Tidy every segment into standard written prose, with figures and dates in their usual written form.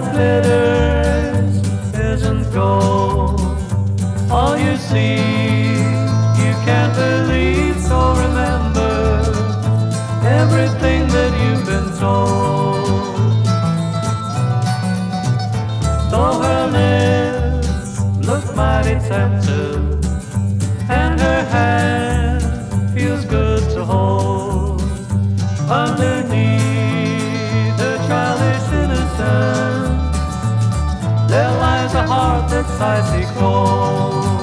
glitters isn't gold. All you see, you can't believe, so remember everything that you've been told. Though her lips look mighty tempting, and her hand feels good to hold, underneath her childish innocence there lies a heart that's icy cold.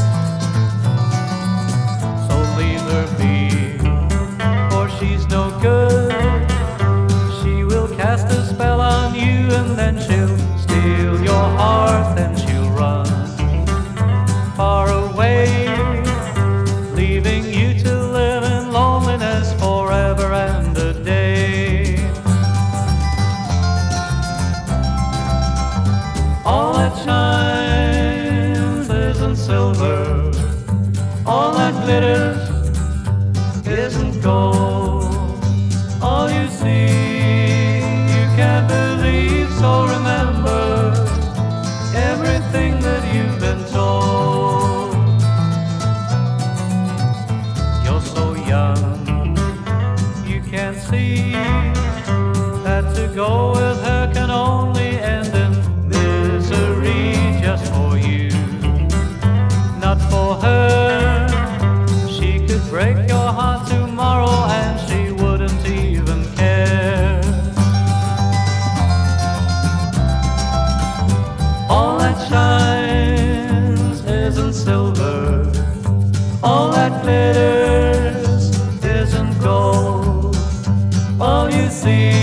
So leave her be, for she's no good. She will cast a spell on you, and then she'll steal your heart, then she'll run far away, leaving you to live in loneliness forever and a day. All that shines isn't silver, all that glitters isn't gold. All you see, you can't believe, so remember everything that you've been told. You're so young, you can't see that to go with her can only end in misery. Just for you, not for her. She could break your heart tomorrow and she wouldn't even care. All that shines isn't silver, all that glitters isn't gold. All you see,